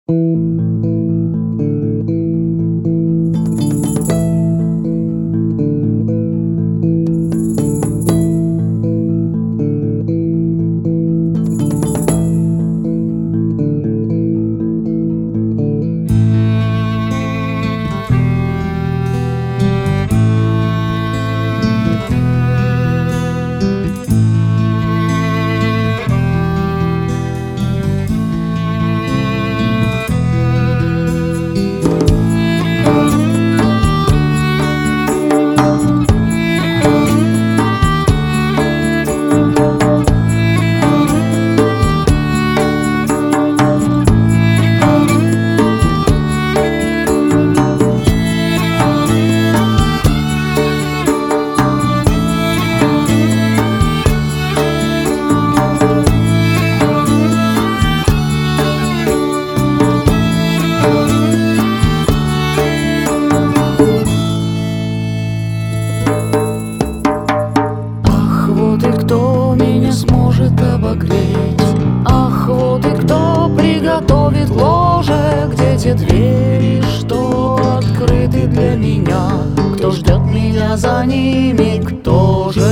Кто меня сможет обогреть? Ах, вот и кто приготовит ложе, где те двери, что открыты для меня? Кто ждет меня за ними, кто же?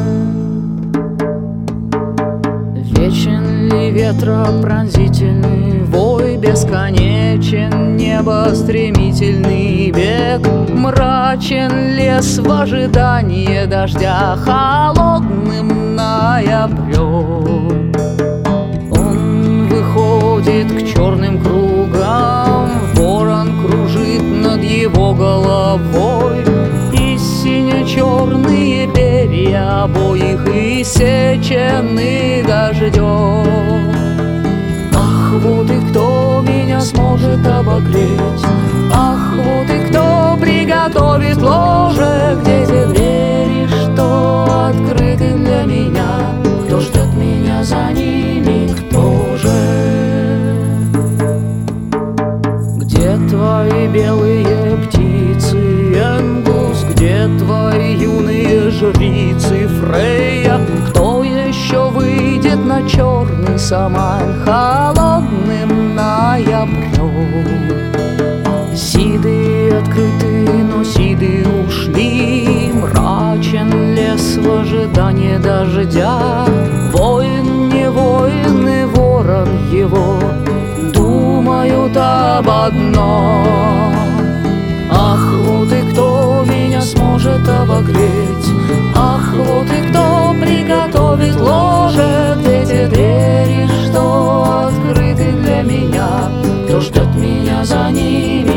Вечен ли ветра пронзительный вой, бесконечен небо стремительный бег? Мрачен лес в ожидании дождя холодным ноябрем. Он выходит к черным кругам, ворон кружит над его головой, и сине-черные перья обоих иссечены дождем. Ах, вот и кто меня сможет обогреть? Ах, вот и кто приготовит ложе, где те двери, что открыты для меня? Кто ждет меня за ними, кто же? Где твои белые птицы, Энгус? Где твои юные жрицы, Фрейя? Кто еще выйдет на черный Самайн холодным ноябрем? Сиды открыты, но сиды ушли, мрачен лес в ожидании дождя. Воин не воин и ворон его думают об одном. Ах, вот и кто меня сможет обогреть? Ах, вот и кто приготовит ложе, где те двери, что открыты для меня? Кто ждет меня за ними?